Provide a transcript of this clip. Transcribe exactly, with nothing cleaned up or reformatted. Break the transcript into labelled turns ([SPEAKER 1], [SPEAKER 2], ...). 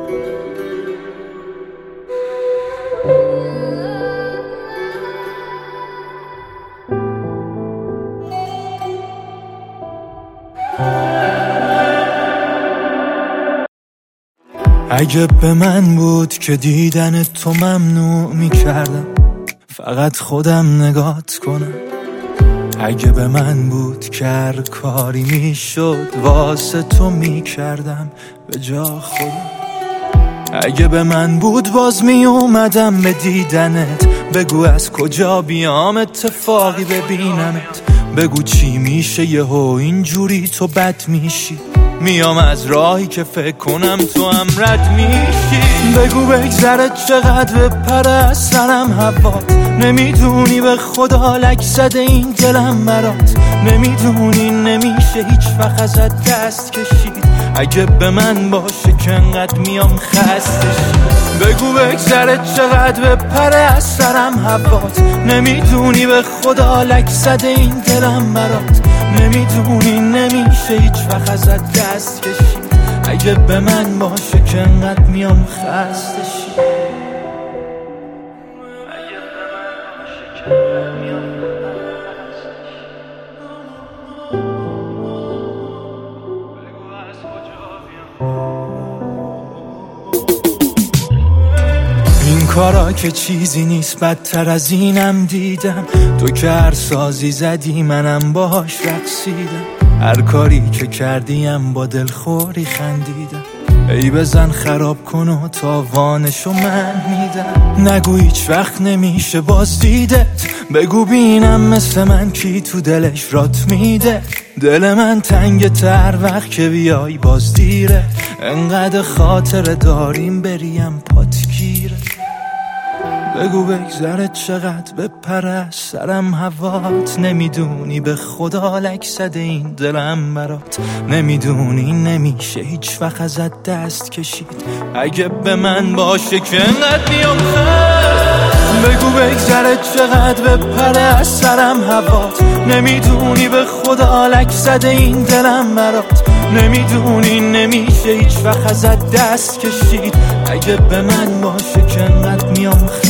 [SPEAKER 1] اگه به من بود که دیدن تو ممنوع میکردم، فقط خودم نگات کنم. اگه به من بود که هر کاری میشد واسه تو میکردم به جا خودم. اگه به من بود باز میومدم به دیدنت، بگو از کجا بیام اتفاقی ببینمت، بگو چی میشه یهو اینجوری تو بد میشی، میام از راهی که فکر کنم تو هم رد میشی. بگو بگذره چقدر بپره از سرم هوات، نمیدونی به خدا لک زده این دلم برات، نمیدونی نمیشه هیچ وقت ازت دست کشید. اگه به من باشه که انقدر میام خستشی. بگو بگذره چقدر بپره از سرم هوات، نمیدونی به خدا لک زده این دلم برات، نمیدونی نمیشه هیچ وقت ازت دست کشید. اگه به من باشه که انقدر میام خستشی. اگه به من باشه که انقدر میام خستشی. بگو از کجا بیام. این کارا که چیزی نیست، بدتر از اینم دیدم. تو که هر سازی زدی منم باهاش رقصیدم، هر کاری که کردیم با دلخوری خندیدم. ای بزن خراب کن و تاوانشو من میدم. نگو هیچ وقت نمیشه باز دیدت، بگو بینم مثل من کی تو دلش رات میده. دل من تنگ تر وقت که بیای باز دیره، انقدر خاطر داریم بریم پات گیره. بگو بگذره چقدر بپره از سرم هوات، نمیدونی به خدا لک زده این دلم برات، نمیدونی نمیشه هیچ وقت ازت دست کشید. اگه به من باشه که انقدر میام خست. بگو بگذره چقدر بپره از سرم هوات، نمیدونی به خدا لک زده این دلم برات، نمیدونی نمیشه هیچ وقت ازت دست کشید. اگه به من باشه که انقدر میام خست.